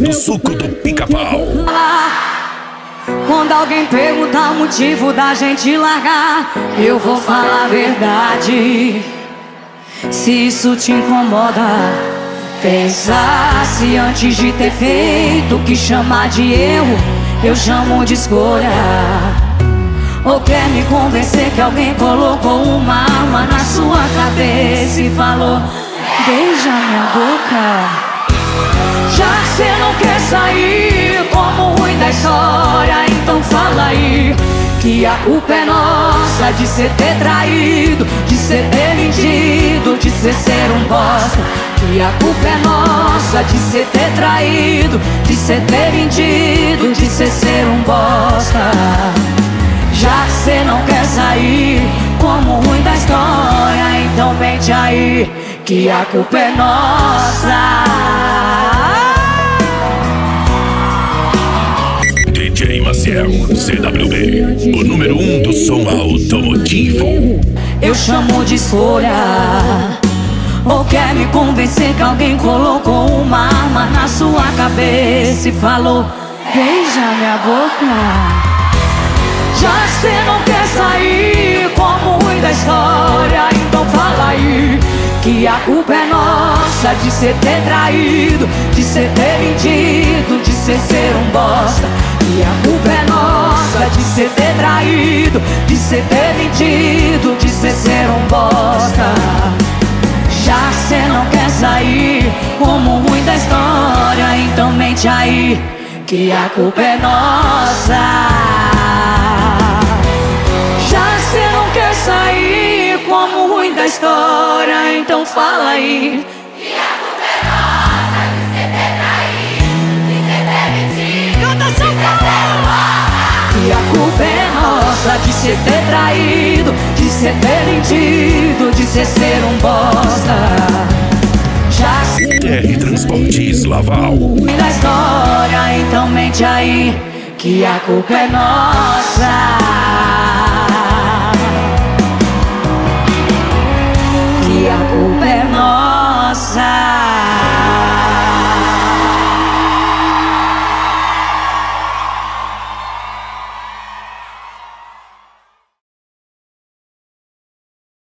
do suco do pica-pau. Quando alguém perguntar o motivo da gente largar, eu vou falar a verdade. Se isso te incomoda, pensasse antes de ter feito. O que chamar de erro, eu chamo de escolha. Ou quer me convencer que alguém colocou uma arma na sua cabeça e falou: beija minha boca. Já que cê não quer sair como o ruim da história, então fala aí que a culpa é nossa de cê ter traído, de cê ter mentido, de cê ser um bosta. Que a culpa é nossa de cê ter traído, de cê ter mentido, de cê ser um bosta. Já que cê não quer sair como o ruim da história, então mente aí que a culpa é nossa. DJ Maciel, CWB, o número 1 do som automotivo. Eu chamo de escolha. Ou quer me convencer que alguém colocou uma arma na sua cabeça e falou: beija minha boca. Já que cê não quer sair como o ruim da história, então fala aí que a culpa é nossa de cê ter traído, de cê ter mentido, de cê ser um bosta. E a culpa é nossa de cê ter traído, de cê ter mentido, de cê ser um bosta. Já que cê não quer sair como o ruim da história, então mente aí que a culpa é nossa. Cê não quer sair como o ruim da história, então fala aí que a culpa é nossa de cê ter traído, de cê ter mentido, Canta, de cê ser um bosta. que a culpa é nossa de cê ter traído, de cê ter mentido, de cê ser um bosta. Já TR Transportes Laval. o ruim da história, então mente aí que a culpa é nossa.